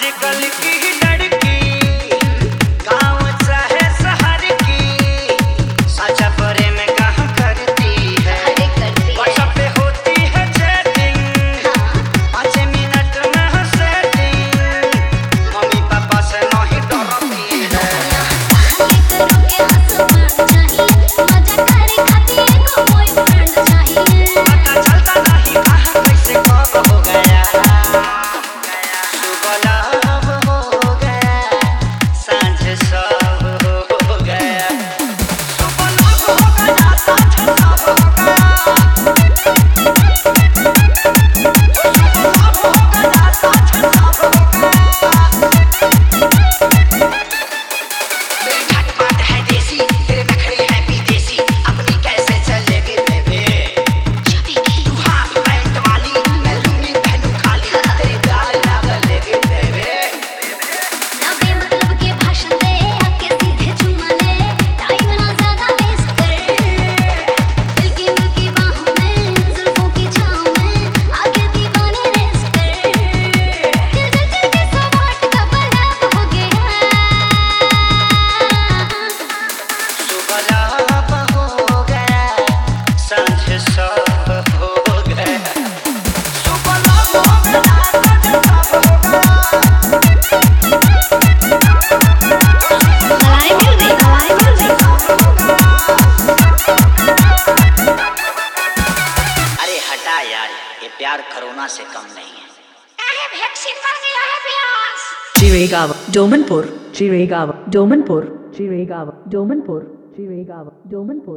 आजकल की लड़की गाँव चाहे शहर की साझा प्रेम कहाँ करती है। व्हाट्सएप पे होती है चैटिंग 5 मिनट में है सेटिंग। मम्मी पापा से नहीं डरती है। पता चलता नहीं कहाँ कैसे कब हो गया। सुबह लव हो गया, सांझ सब हो गया। सुबह लव हो गया, सांझ सब हो गया। सुबह लव हो गया, सांझ सब हो गया। मेरी झटपट है देसी, तेरे नखरे हैं विदेशी। अपनी कैसे चलेगी बेबे? तू हाफ पैंट वाली, मैं लुंगी पहनूं खाली। तेरी गाल ना गलेगी बेबे। सुबह लव हो गया, सांझ सब हो गया। सुबह लव हो गया, सांझ सब हो गया। अरे हटा यार, ये प्यार कोरोना से कम नहीं है। Chiragawa, Domanpur, Chiragawa, Domanpur, Chiragawa, Domanpur, Chiragawa, Domanpur.